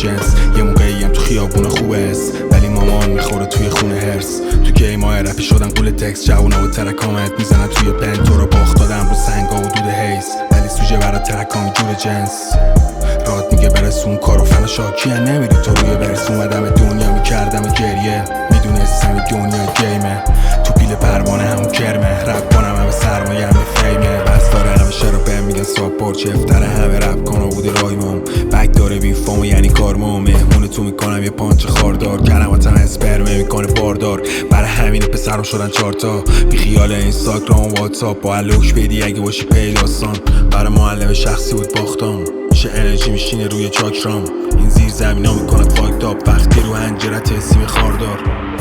جنس. یه موقعی هم تو خیابون خوبه است ولی مامان میخوره توی خونه هرس. تو گیمای رپی شدن قول تکس، جوونا و ترکامت میزنن توی بند. تو رو باخت دادم رو سنگا و دود هیس ولی سوژه برا ترکام جور جنس. راد میگه برسون کارو فنا شاکیه، نمیری تو روی برس. اومدم دنیا میکردم گریه، میدونستم دنیا گیمه. تو پیل پروانه همون کرمه، رپ کنم همه سرمایه همه فیمه. بس داره همه شرا به میگن ساپورت، چفتره همه رپ کنه بوده رایمم. بک داره بین فامو یعنی کارمو، مهمون تو میکنم یه پانچ خاردار. کلماتم اسپرمه میکنه باردار، برای همین پسرم شدن چارتا. بی خیال اینستاگرام و واتساپ با علوش بدی اگه باشی پیداستان. برای معلم شخصی بود باختم، میشه انرژی میشینه روی چاکرام. این زیر زمینا میکنه فاکتاپ وقتی رو هنجرت سیم خاردار.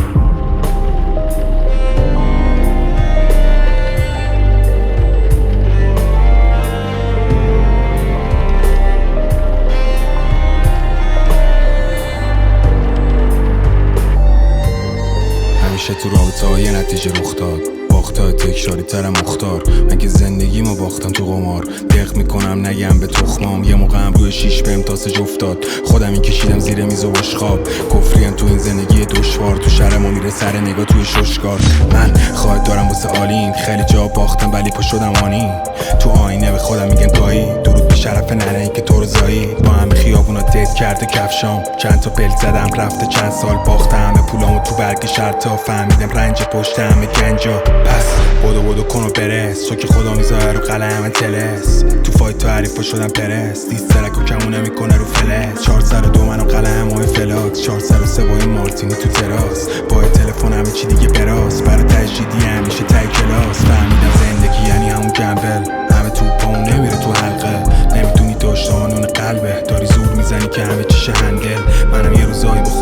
همیشه تو رابطه های نتیجه رخ داد، باختای تکراری تر مختار. من که زندگی ما باختم تو قمار، دق میکنم نگم به تخمام. یه موقع هم روی شیش بهم تاسج افتاد، خودم این کشیدم زیر میز و بشخاب. کفریم تو این زندگی دشوار، تو شهر ما میره سر نگاه توی ششکار. من خواهد دارم واسه آلین، خیلی جا باختم ولی پا شدم آنی. تو آینه به خودم میگم گاهی درود به شرف ننهی که تو رو زایی. با همه خیابونا دت کرده کفشام، چند تا پل زدم رفته چند سال باختم. همه پولامو تو برگ شرطا، فهمیدم رنج پشت همه گنجا. پس بودو کن و برس، تو که خدا میذاره رو قلم تلس. تو فایت تو حریفا شدم پرس، دیسترک و کمونه میکنه رو فلس. 402 منو قلم های فلاکس، 403 با این مارتینی تو تراس. با تلفن همه چی دیگه براس، برای تجدیدی همیشه تای کلاس. فهمیدم زندگی یعنی همون جنبل، همه تو پاون نمیره تو حلقه. نمیتونی داشت آنون قلبه، داری زور میزنی که همه چیشه هندل. منم یه روزایی